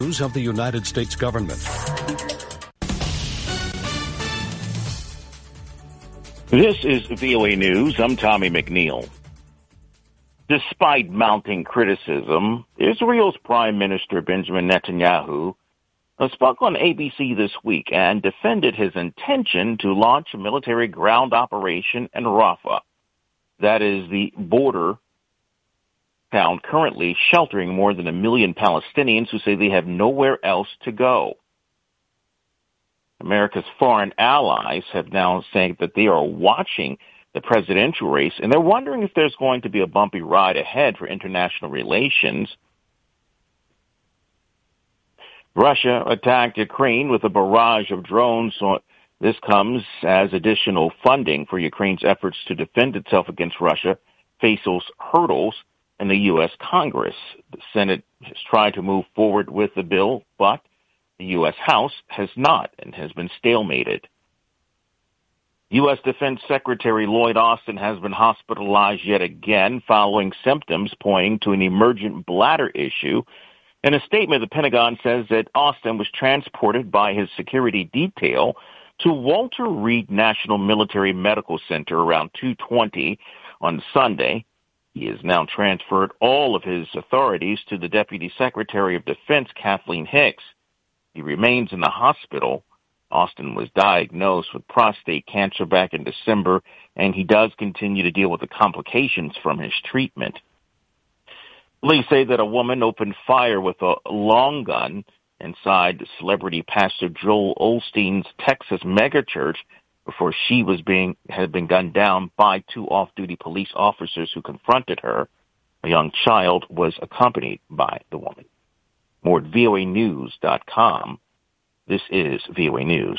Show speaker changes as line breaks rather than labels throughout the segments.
News of the United States government.
This is VOA News. I'm Tommy McNeil. Despite mounting criticism, Israel's Prime Minister Benjamin Netanyahu spoke on ABC this week and defended his intention to launch a military ground operation in Rafah. That is the border town currently sheltering more than 1 million Palestinians who say they have nowhere else to go. America's foreign allies have now said that they are watching the presidential race, and they're wondering if there's going to be a bumpy ride ahead for international relations. Russia attacked Ukraine with a barrage of drones. So this comes as additional funding for Ukraine's efforts to defend itself against Russia faces hurdles in the U.S. Congress. The Senate has tried to move forward with the bill, but the U.S. House has not and has been stalemated. U.S. Defense Secretary Lloyd Austin has been hospitalized yet again following symptoms pointing to an emergent bladder issue. In a statement, the Pentagon says that Austin was transported by his security detail to Walter Reed National Military Medical Center around 2:20 on Sunday. He has now transferred all of his authorities to the Deputy Secretary of Defense, Kathleen Hicks. He remains in the hospital. Austin was diagnosed with prostate cancer back in December, and he does continue to deal with the complications from his treatment. Police say that a woman opened fire with a long gun inside celebrity pastor Joel Osteen's Texas megachurch before she had been gunned down by 2 off-duty police officers who confronted her. A young child was accompanied by the woman. More at voanews.com. This is VOA News.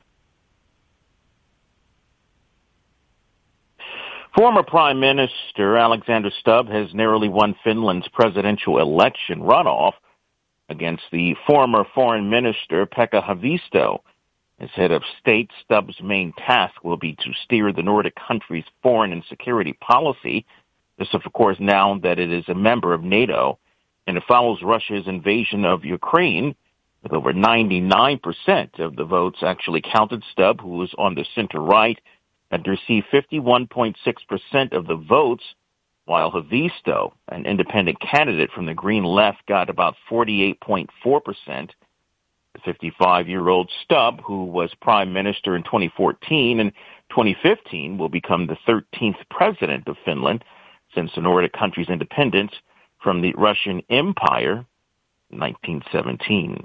Former Prime Minister Alexander Stubb has narrowly won Finland's presidential election runoff against the former Foreign Minister Pekka Haavisto. As head of state, Stubb's main task will be to steer the Nordic country's foreign and security policy. This, of course, now that it is a member of NATO, and it follows Russia's invasion of Ukraine. With over 99% of the votes actually counted, Stubb, who was on the center-right, had received 51.6% of the votes, while Haavisto, an independent candidate from the Green Left, got about 48.4%. The 55-year-old Stubb, who was prime minister in 2014 and 2015, will become the 13th president of Finland since the Nordic country's independence from the Russian Empire in 1917.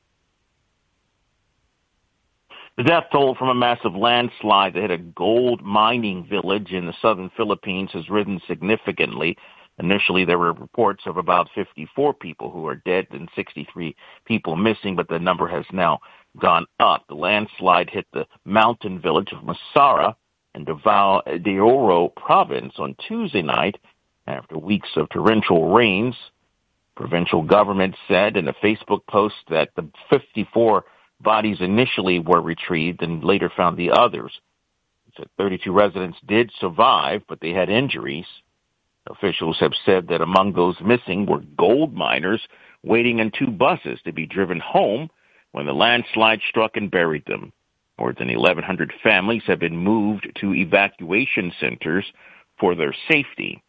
The death toll from a massive landslide that hit a gold mining village in the southern Philippines has risen significantly. Initially, there were reports of about 54 people who are dead and 63 people missing, but the number has now gone up. The landslide hit the mountain village of Masara in Davao de Oro province on Tuesday night after weeks of torrential rains. Provincial government said in a Facebook post that the 54 bodies initially were retrieved and later found the others. It said 32 residents did survive, but they had injuries. Officials have said that among those missing were gold miners waiting in 2 buses to be driven home when the landslide struck and buried them. More than 1,100 families have been moved to evacuation centers for their safety.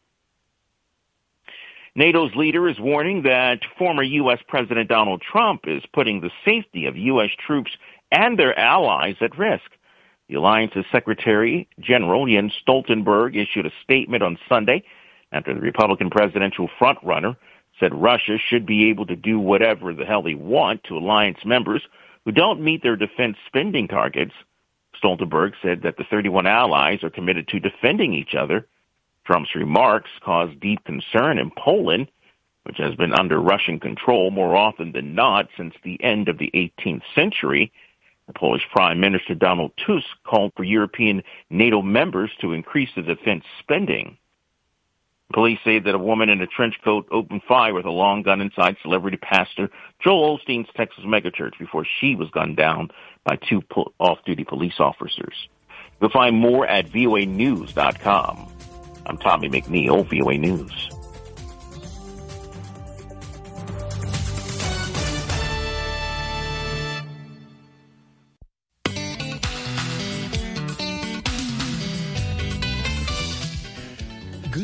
NATO's leader is warning that former U.S. President Donald Trump is putting the safety of U.S. troops and their allies at risk. The alliance's Secretary General Jens Stoltenberg issued a statement on Sunday after the Republican presidential frontrunner said Russia should be able to do whatever the hell they want to alliance members who don't meet their defense spending targets. Stoltenberg said that the 31 allies are committed to defending each other. Trump's remarks caused deep concern in Poland, which has been under Russian control more often than not since the end of the 18th century. The Polish Prime Minister Donald Tusk called for European NATO members to increase the defense spending. Police say that a woman in a trench coat opened fire with a long gun inside celebrity pastor Joel Osteen's Texas megachurch before she was gunned down by 2 off-duty police officers. You'll find more at voanews.com. I'm Tommy McNeil, VOA News.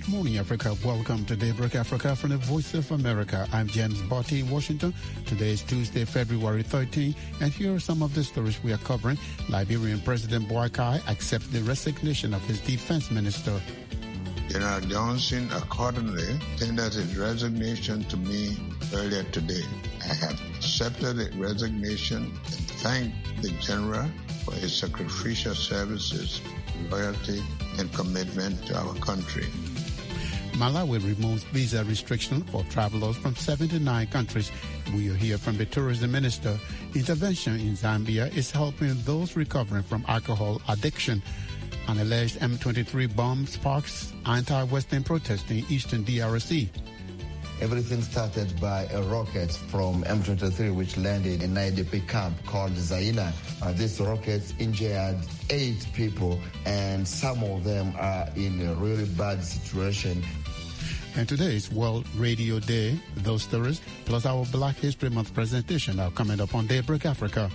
Morning, Africa. Welcome to Daybreak Africa from the Voice of America. I'm James Botti in Washington. Today is Tuesday, February 13, and here are some of the stories we are covering. Liberian President Boakai accepts the resignation of his defense minister.
General Johnson accordingly tendered his resignation to me earlier today. I have accepted the resignation and thanked the General for his sacrificial services, loyalty, and commitment to our country.
Malawi removes visa restriction for travelers from 79 countries. We will hear from the tourism minister. Intervention in Zambia is helping those recovering from alcohol addiction. An alleged M23 bomb sparks anti-Western protests in eastern DRC.
Everything started by a rocket from M23 which landed in an IDP camp called Zaina. These rockets injured 8 people and some of them are in a really bad situation.
And today is World Radio Day. Those stories, plus our Black History Month presentation are coming up on Daybreak Africa.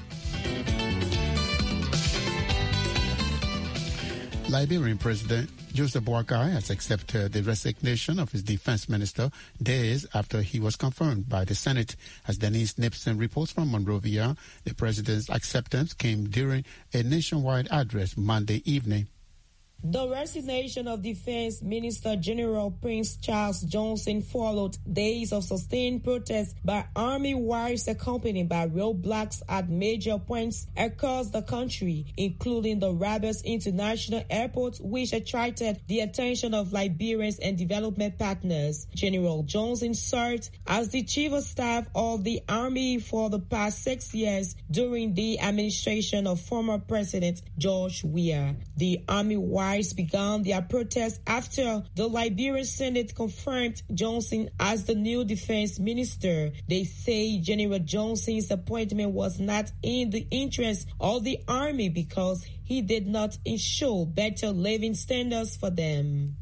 Liberian President Joseph Boakai has accepted the resignation of his defense minister days after he was confirmed by the Senate. As Denise Nipson reports from Monrovia, the president's acceptance came during a nationwide address Monday evening.
The resignation of Defense Minister General Prince Charles Johnson followed days of sustained protests by army wives accompanied by roadblocks at major points across the country, including the Rabat International Airport, which attracted the attention of Liberians and development partners. General Johnson served as the chief of staff of the army for the past 6 years during the administration of former President George Weah. The army wives began their protest after the Liberian Senate confirmed Johnson as the new defense minister. They say General Johnson's appointment was not in the interest of the army because he did not ensure better living standards for them.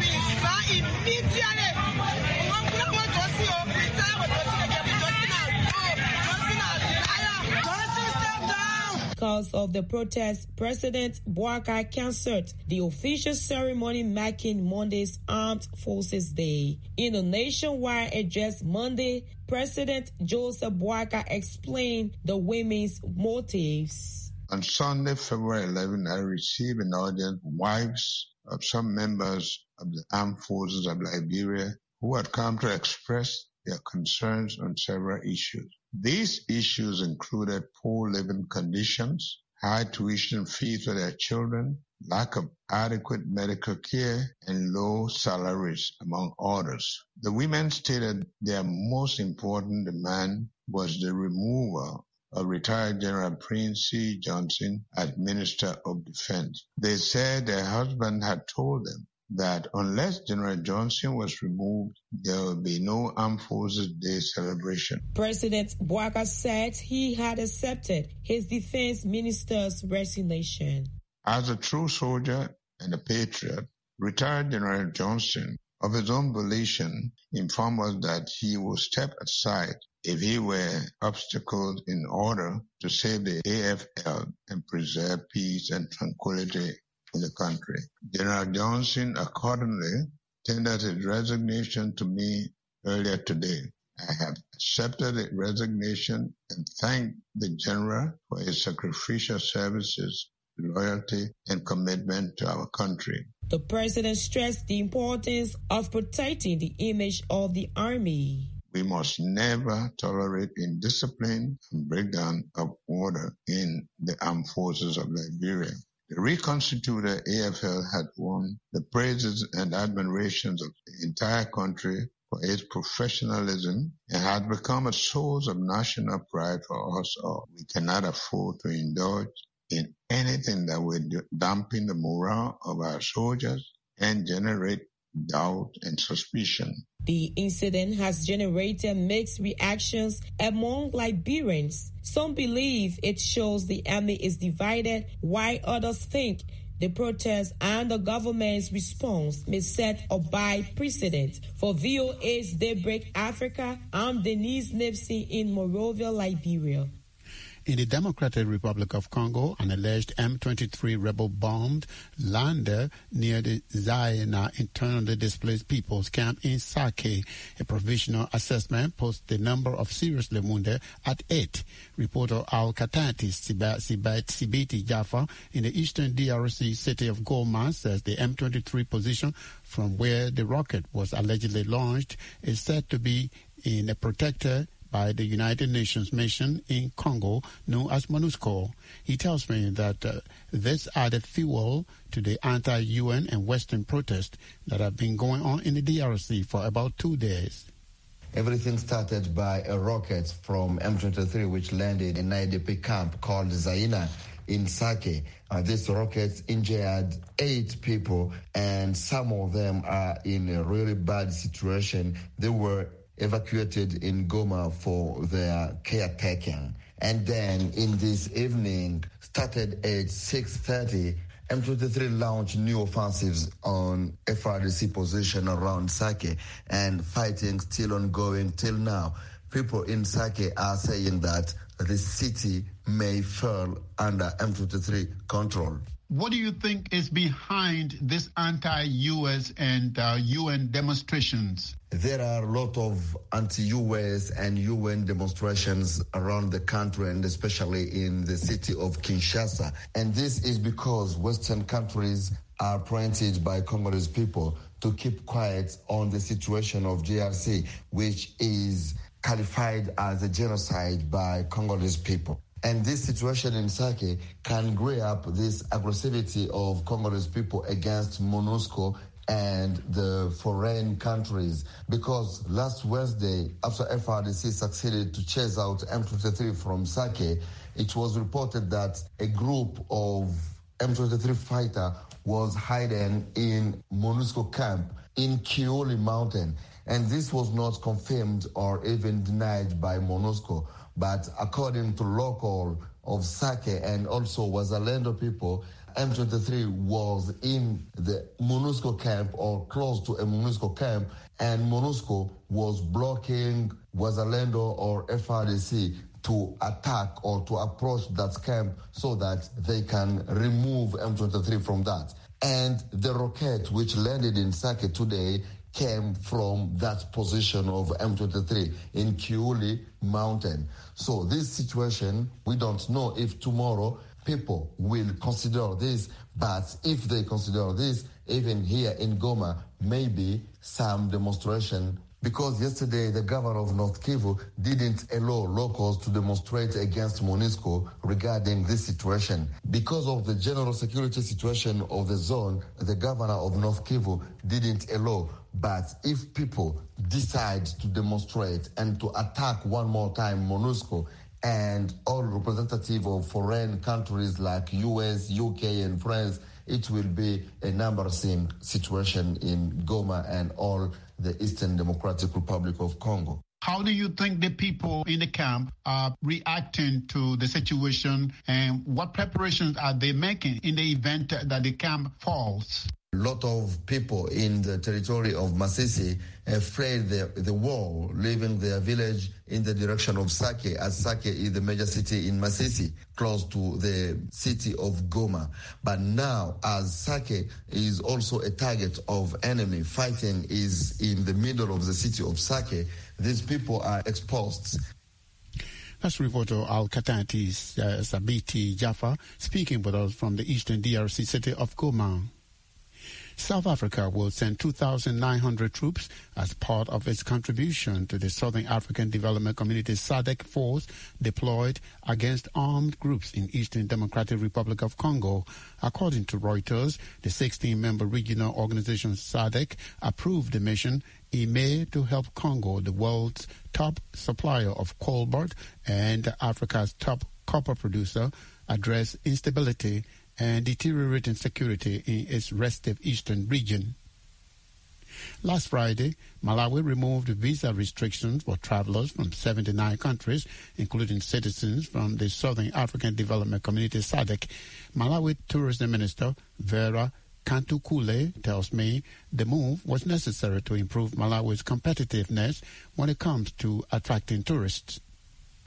Because of the protest, President Boakai canceled the official ceremony marking Monday's Armed Forces Day. In a nationwide address Monday, President Joseph Boakai explained the women's motives.
On Sunday, February 11, I received an audience from wives of some members of the Armed Forces of Liberia who had come to express their concerns on several issues. These issues included poor living conditions, high tuition fees for their children, lack of adequate medical care, and low salaries, among others. The women stated their most important demand was the removal of retired General Prince C. Johnson as Minister of Defense. They said their husband had told them that unless General Johnson was removed, there will be no Armed Forces Day celebration.
President Boakai said he had accepted his defense minister's resignation.
As a true soldier and a patriot, retired General Johnson, of his own volition, informed us that he would step aside if he were obstacled in order to save the AFL and preserve peace and tranquility in the country. General Johnson accordingly tendered his resignation to me earlier today. I have accepted the resignation and thanked the General for his sacrificial services, loyalty, and commitment to our country.
The president stressed the importance of protecting the image of the army.
We must never tolerate indiscipline and breakdown of order in the armed forces of Liberia. The reconstituted AFL had won the praises and admirations of the entire country for its professionalism and had become a source of national pride for us all. We cannot afford to indulge in anything that would dampen the morale of our soldiers and generate doubt and suspicion.
The incident has generated mixed reactions among Liberians. Some believe it shows the army is divided, while others think the protest and the government's response may set a bad precedent. For VOA's Daybreak Africa, I'm Denise Nipson in Monrovia, Liberia.
In the Democratic Republic of Congo, an alleged M23 rebel bombed lander near the Zaina internally displaced people's camp in Sake. A provisional assessment puts the number of seriously wounded at 8. Reporter Al-Katati Sibiti Jaffa in the eastern DRC city of Goma says the M23 position from where the rocket was allegedly launched is said to be in a protector by the United Nations mission in Congo known as MONUSCO. He tells me that this added fuel to the anti-UN and Western protests that have been going on in the DRC for about 2 days.
Everything started by a rocket from M23 which landed in an IDP camp called Zaina in Sake. This rocket injured 8 people, and some of them are in a really bad situation. They were evacuated in Goma for their caretaking. And then in this evening, started at 6:30, M23 launched new offensives on FRDC position around Sake, and fighting still ongoing till now. People in Sake are saying that the city may fall under M23 control.
What do you think is behind this anti-U.S. and UN demonstrations?
There are a lot of anti-U.S. and UN demonstrations around the country, and especially in the city of Kinshasa. And this is because Western countries are pointed by Congolese people to keep quiet on the situation of DRC, which is qualified as a genocide by Congolese people. And this situation in Sake can grow up this aggressivity of Congolese people against MONUSCO and the foreign countries. Because last Wednesday, after FRDC succeeded to chase out M23 from Sake, it was reported that a group of M23 fighter was hiding in MONUSCO camp in Kioli Mountain. And this was not confirmed or even denied by MONUSCO. But according to local of Sake and also Wazalendo people, M23 was in the MONUSCO camp or close to a MONUSCO camp, and MONUSCO was blocking Wazalendo or FRDC to attack or to approach that camp so that they can remove M23 from that. And the rocket which landed in Sake today came from that position of M23 in Kiuli Mountain. So this situation, we don't know if tomorrow people will consider this, but if they consider this, even here in Goma, maybe some demonstration, because yesterday the governor of North Kivu didn't allow locals to demonstrate against MONUSCO regarding this situation. Because of the general security situation of the zone, the governor of North Kivu didn't allow. But if people decide to demonstrate and to attack one more time MONUSCO and all representatives of foreign countries like US, UK, and France, it will be a embarrassing situation in Goma and all the Eastern Democratic Republic of Congo.
How do you think the people in the camp are reacting to the situation, and what preparations are they making in the event that the camp falls?
A lot of people in the territory of Masisi fled the war, leaving their village in the direction of Sake, as Sake is the major city in Masisi, close to the city of Goma. But now, as Sake is also a target of enemy, fighting is in the middle of the city of Sake, these people are exposed.
That's reporter Al-Katati Sabiti Jaffa speaking with us from the eastern DRC city of Goma. South Africa will send 2,900 troops as part of its contribution to the Southern African Development Community SADC force deployed against armed groups in Eastern Democratic Republic of Congo. According to Reuters, the 16-member regional organization SADC approved the mission in May to help Congo, the world's top supplier of cobalt and Africa's top copper producer, address instability and deteriorating security in its restive eastern region. Last Friday, Malawi removed visa restrictions for travelers from 79 countries, including citizens from the Southern African Development Community SADC. Malawi Tourism Minister Vera Kantukule tells me the move was necessary to improve Malawi's competitiveness when it comes to attracting tourists.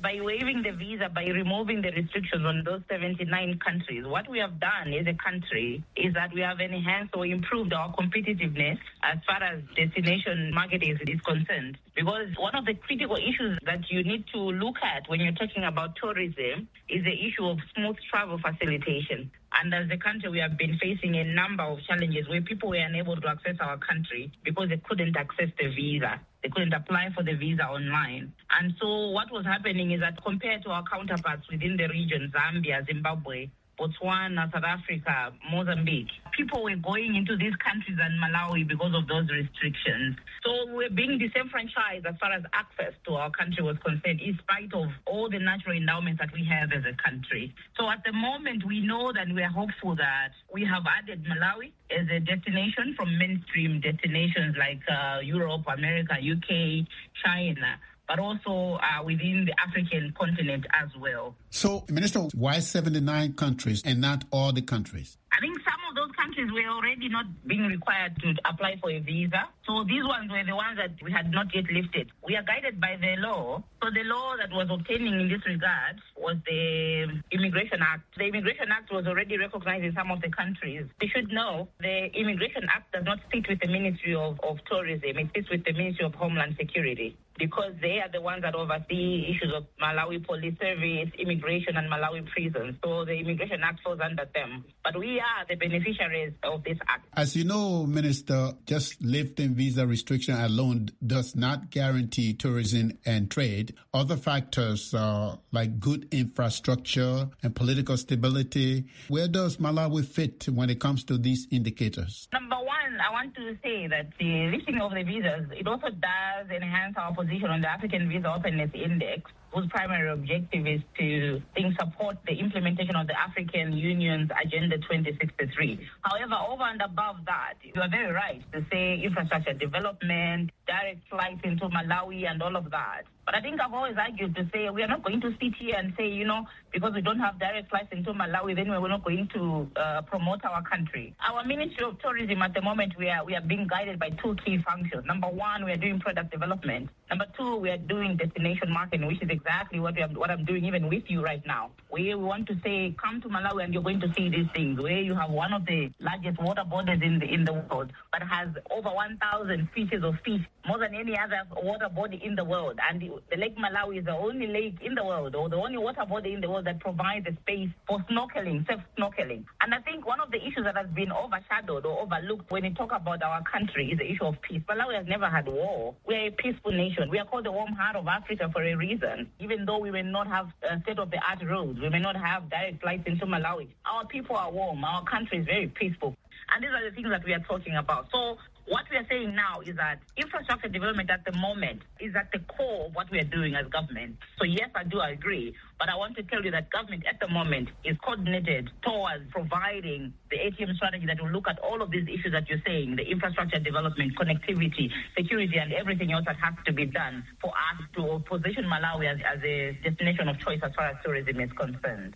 By waiving the visa, by removing the restrictions on those 79 countries, what we have done as a country is that we have enhanced or improved our competitiveness as far as destination marketing is concerned. Because one of the critical issues that you need to look at when you're talking about tourism is the issue of smooth travel facilitation. And as a country, we have been facing a number of challenges where people were unable to access our country because they couldn't access the visa. They couldn't apply for the visa online. And so what was happening is that compared to our counterparts within the region, Zambia, Zimbabwe, Botswana, South Africa, Mozambique, people were going into these countries and Malawi because of those restrictions. So we're being disenfranchised as far as access to our country was concerned, in spite of all the natural endowments that we have as a country. So at the moment, we know that we are hopeful that we have added Malawi as a destination from mainstream destinations like Europe, America, UK, China, but also within the African continent as well.
So, Minister, why 79 countries and not all the countries?
I think some of those countries were already not being required to apply for a visa. So these ones were the ones that we had not yet lifted. We are guided by the law. So the law that was obtaining in this regard was the Immigration Act. The Immigration Act was already recognized in some of the countries. We should know the Immigration Act does not sit with the Ministry of Tourism. It sits with the Ministry of Homeland Security, because they are the ones that oversee issues of Malawi Police Service, immigration, and Malawi prisons. So the Immigration Act falls under them. But we are the beneficiaries of this act.
As you know, Minister, just lifting visa restriction alone does not guarantee tourism and trade. Other factors like good infrastructure and political stability. Where does Malawi fit when it comes to these indicators?
Number one, I want to say that the lifting of the visas, it also does enhance our position on the African Visa Openness Index, whose primary objective is to support the implementation of the African Union's Agenda 2063. However, over and above that, you are very right to say infrastructure development, direct flights into Malawi and all of that. But I think I've always argued to say we are not going to sit here and say, because we don't have direct flights into Malawi, then we're not going to promote our country. Our Ministry of Tourism at the moment, we are being guided by two key functions. Number one, we are doing product development. Number two, we are doing destination marketing, which is exactly what I'm doing even with you right now. We want to say, come to Malawi and you're going to see these things, where you have one of the largest water bodies in the world, but has over 1,000 species of fish, more than any other water body in the world. And the Lake Malawi is the only lake in the world, or the only water body in the world that provides a space for snorkeling, safe snorkeling. And I think one of the issues that has been overshadowed or overlooked when you talk about our country is the issue of peace. Malawi has never had war. We are a peaceful nation. We are called the warm heart of Africa for a reason. Even though we may not have state-of-the-art roads, we may not have direct flights into Malawi, our people are warm. Our country is very peaceful. And these are the things that we are talking about. So what we are saying now is that infrastructure development at the moment is at the core of what we are doing as government. So yes, I do agree, but I want to tell you that government at the moment is coordinated towards providing the ATM strategy that will look at all of these issues that you're saying, the infrastructure development, connectivity, security, and everything else that has to be done for us to position Malawi as a destination of choice as far as tourism is concerned.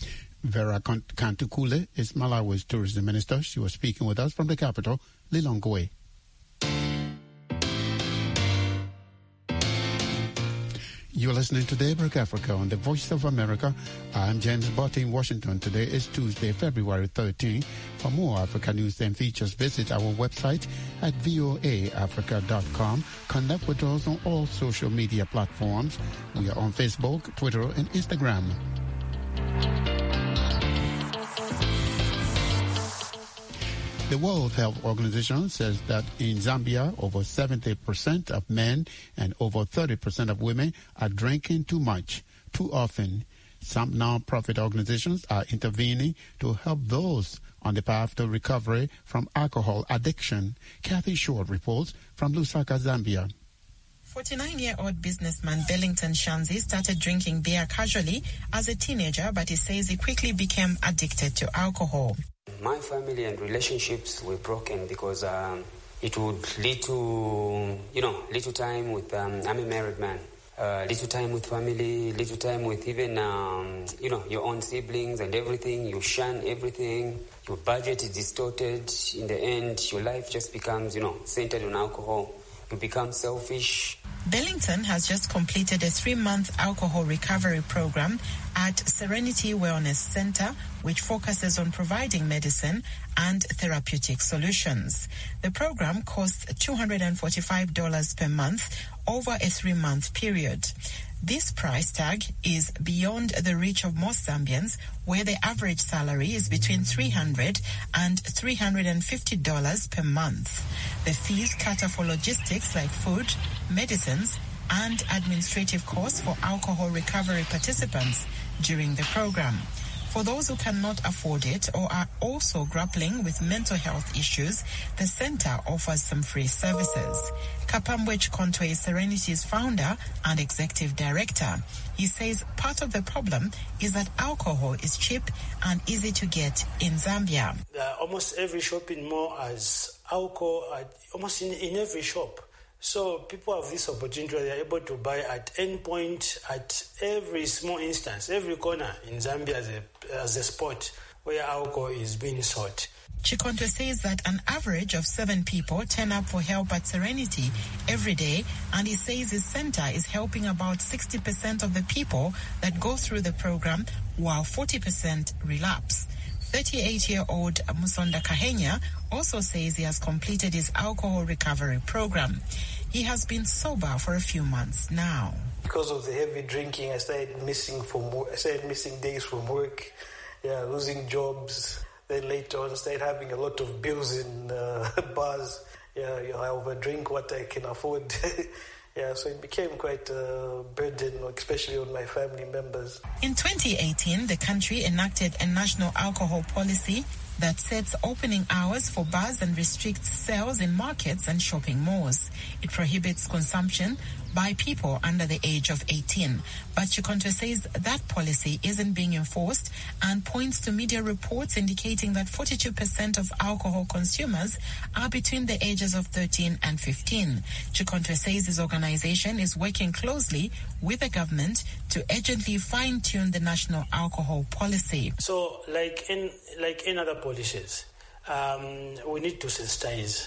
Vera Kantukule is Malawi's tourism minister. She was speaking with us from the capital, Lilongwe. You're listening to Daybreak Africa on the Voice of America. I'm James Botti in Washington. Today is Tuesday, February 13. For more Africa news and features, visit our website at voaafrica.com. Connect with us on all social media platforms. We are on Facebook, Twitter, and Instagram. The World Health Organization says that in Zambia, over 70% of men and over 30% of women are drinking too much, too often. Some non-profit organizations are intervening to help those on the path to recovery from alcohol addiction. Kathy Short reports from Lusaka, Zambia.
49-year-old businessman Bellington Shanzi started drinking beer casually as a teenager, but he says he quickly became addicted to alcohol.
My family and relationships were broken because it would lead to, little time with, I'm a married man, little time with family, little time with even, your own siblings and everything. You shun everything. Your budget is distorted. In the end, your life just becomes, centered on alcohol. You become selfish.
Bellington has just completed a 3-month alcohol recovery program at Serenity Wellness Center, which focuses on providing medicine and therapeutic solutions. The program costs $245 per month over a 3-month period. This price tag is beyond the reach of most Zambians, where the average salary is between $300 and $350 per month. The fees cater for logistics like food, medicines, and administrative costs for alcohol recovery participants during the program. For those who cannot afford it or are also grappling with mental health issues, the center offers some free services. Kapambwe Chikonto is Serenity's founder and executive director. He says part of the problem is that alcohol is cheap and easy to get in Zambia.
Almost every shopping mall has alcohol, almost in every shop. So people have this opportunity where they're able to buy at any point, at every small instance, every corner in Zambia as a spot where alcohol is being sought.
Chikonto says that an average of 7 people turn up for help at Serenity every day, and he says his center is helping about 60% of the people that go through the program, while 40% relapse. 38-year-old Musonda Kahenya also says he has completed his alcohol recovery program. He has been sober for a few months now.
Because of the heavy drinking, I started missing days from work, losing jobs. Then later on, started having a lot of bills in bars. I overdrink what I can afford. So it became quite a burden, especially on my family members.
In 2018, the country enacted a national alcohol policy that sets opening hours for bars and restricts sales in markets and shopping malls. It prohibits consumption by people under the age of 18. But Chikonto says that policy isn't being enforced and points to media reports indicating that 42% of alcohol consumers are between the ages of 13 and 15. Chikonto says his organization is working closely with the government to urgently fine-tune the national alcohol policy.
So, like in other policies, we need to sensitize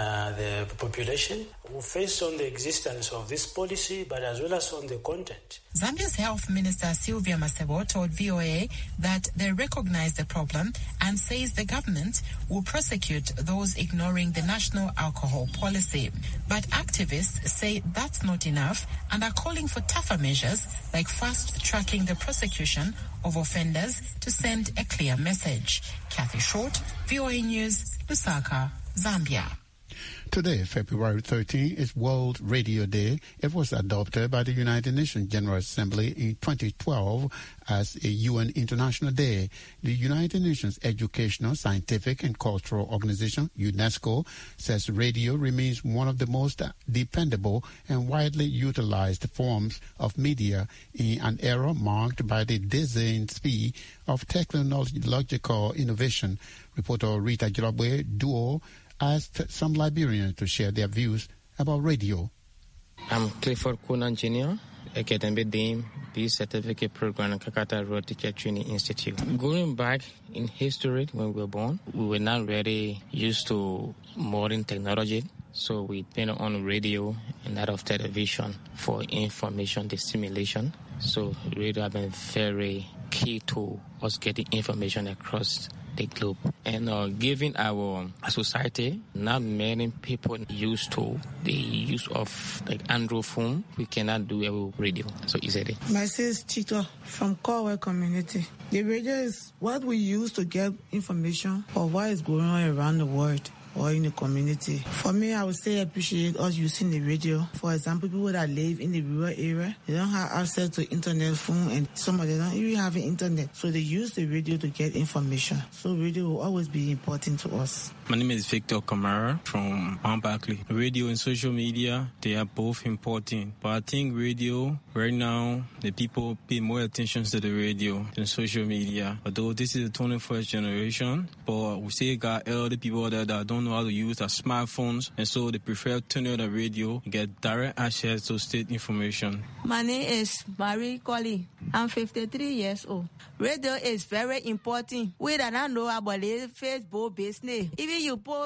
the population based on the existence of this policy, but as well as on the content.
Zambia's Health Minister Sylvia Masebo told VOA that they recognize the problem and says the government will prosecute those ignoring the national alcohol policy. But activists say that's not enough and are calling for tougher measures like fast-tracking the prosecution of offenders to send a clear message. Kathy Short, VOA News, Lusaka, Zambia.
Today, February 13, is World Radio Day. It was adopted by the United Nations General Assembly in 2012 as a UN International Day. The United Nations Educational, Scientific and Cultural Organization, UNESCO, says radio remains one of the most dependable and widely utilized forms of media in an era marked by the dizzying speed of technological innovation. Reporter Rita Jirabwe Duo asked some Liberians to share their views about radio.
I'm Clifford Kunan Jr., Academic Dean, B Certificate Program at Kakata Road Teacher Training Institute. Going back in history, when we were born, we were not really used to modern technology, so we depended on radio and that of television for information dissemination. So radio has been very key to us getting information across the globe. And given our society, not many people used to the use of like Android phone, we cannot do a radio so easily.
My name is Chito from Corwell community. The radio is what we use to get information of what is going on around the world or in the community. For me, I would say I appreciate us using the radio. For example, people that live in the rural area, they don't have access to internet phone, and some of them don't even have internet. So they use the radio to get information. So radio will always be important to us.
My name is Victor Kamara from Mount Berkeley. Radio and social media, they are both important. But I think radio, right now, the people pay more attention to the radio than social media. Although this is the 21st generation, but we still got elder people that don't know how to use their smartphones, and so they prefer turning on the radio and get direct access to state information.
My name is Marie Colley. I'm 53 years old. Radio is very important. We don't know about the Facebook business. Even you put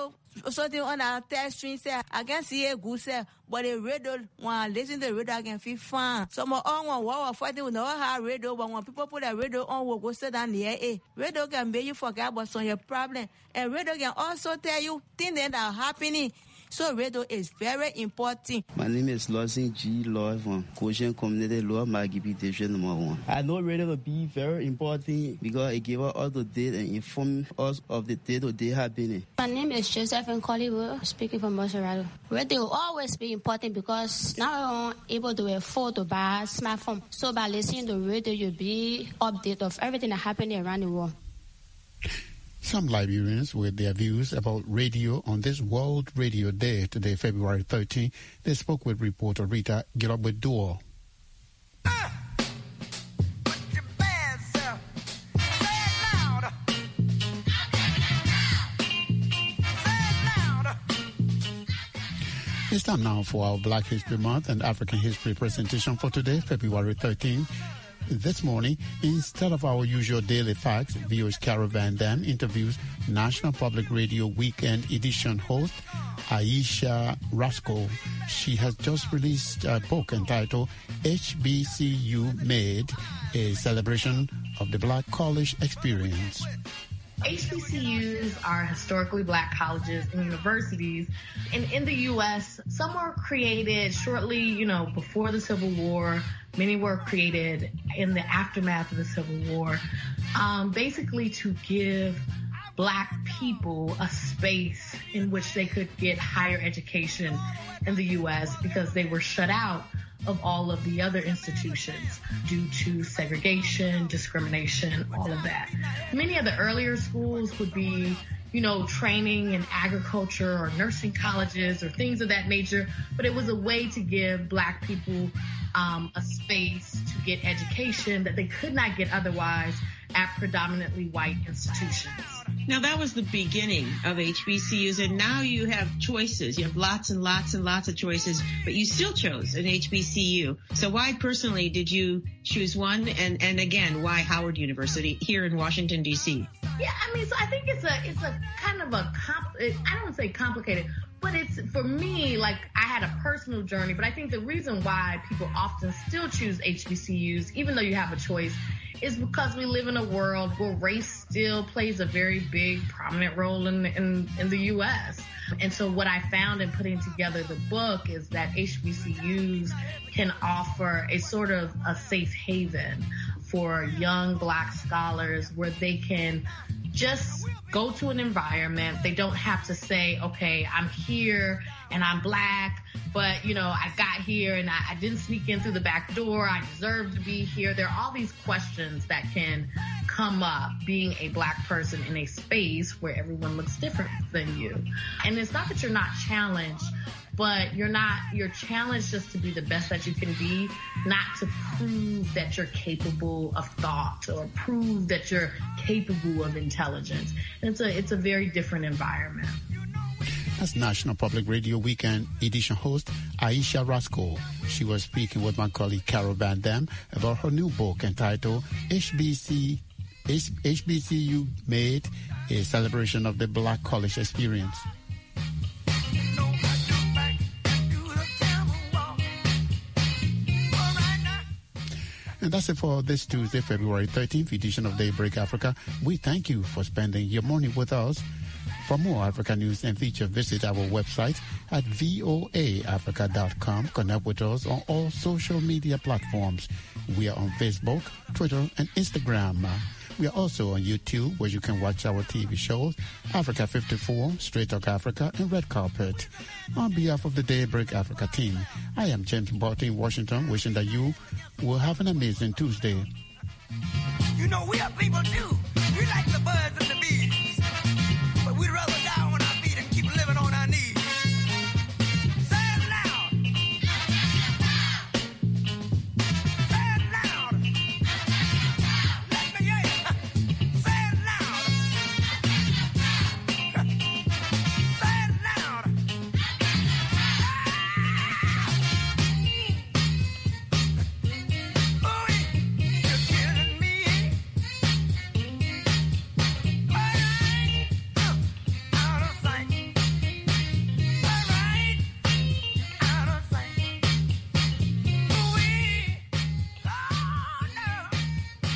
something on our test string, say, I can see a good say, but the radio, when listen to the radio, I can feel fun. Some of all one war fighting with no hard radio, but when people put a radio on, we'll go sit down there. Radio can make you forget what's on your problem. And radio can also tell you things that are happening. So radio is very important.
My name is Lawson G. Law from Goshen Community Law Magipi Division number 1. I know radio will be very important because it gives us all the data and inform us of the day-to-day happening.
My name is Joseph Nkoli, speaking from Moserado. Radio will always be important because now we're able to afford to buy a smartphone. So by listening to radio, you'll be updated of everything that's happening around the world.
Some Liberians, with their views about radio on this World Radio Day, today, February 13, they spoke with reporter Rita Gilabedor. It's time now for our Black History Month and African History presentation for today, February 13. This morning, instead of our usual daily facts, VO's Carol Van Dam interviews National Public Radio Weekend Edition host Aisha Rasco. She has just released a book entitled HBCU Made, a celebration of the Black college experience.
HBCUs are historically Black colleges and universities. And in the U.S., some were created shortly, before the Civil War. Many were created in the aftermath of the Civil War, basically to give Black people a space in which they could get higher education in the U.S. because they were shut out of all of the other institutions due to segregation, discrimination, all of that. Many of the earlier schools would be, training in agriculture or nursing colleges or things of that nature, but it was a way to give Black people a space to get education that they could not get otherwise at predominantly white institutions.
Now, that was the beginning of HBCUs, and now you have choices. You have lots and lots and lots of choices, but you still chose an HBCU. So why personally did you choose one? And again, why Howard University here in Washington, D.C.?
Yeah, so I think it's a kind of I don't want to say complicated, but it's, for me, like, I had a personal journey, but I think the reason why people often still choose HBCUs, even though you have a choice, is because we live in a world where race still plays a very big, prominent role in the U.S. And so what I found in putting together the book is that HBCUs can offer a sort of a safe haven for young Black scholars where they can just go to an environment. They don't have to say, okay, I'm here and I'm Black, but, I got here and I didn't sneak in through the back door. I deserve to be here. There are all these questions that can come up being a Black person in a space where everyone looks different than you. And it's not that you're not challenged, but you're challenged just to be the best that you can be, not to prove that you're capable of thought or prove that you're capable of intelligence. And it's a very different environment.
That's National Public Radio Weekend Edition host Aisha Rasco. She was speaking with my colleague Carol Van Dam about her new book entitled HBCU Made, a celebration of the Black college experience. And that's it for this Tuesday, February 13th edition of Daybreak Africa. We thank you for spending your morning with us. For more Africa news and features, visit our website at voaafrica.com. Connect with us on all social media platforms. We are on Facebook, Twitter, and Instagram. We are also on YouTube, where you can watch our TV shows, Africa 54, Straight Talk Africa, and Red Carpet. On behalf of the Daybreak Africa team, I am James Barton in Washington, wishing that you will have an amazing Tuesday.
We are people too. We like the birds and the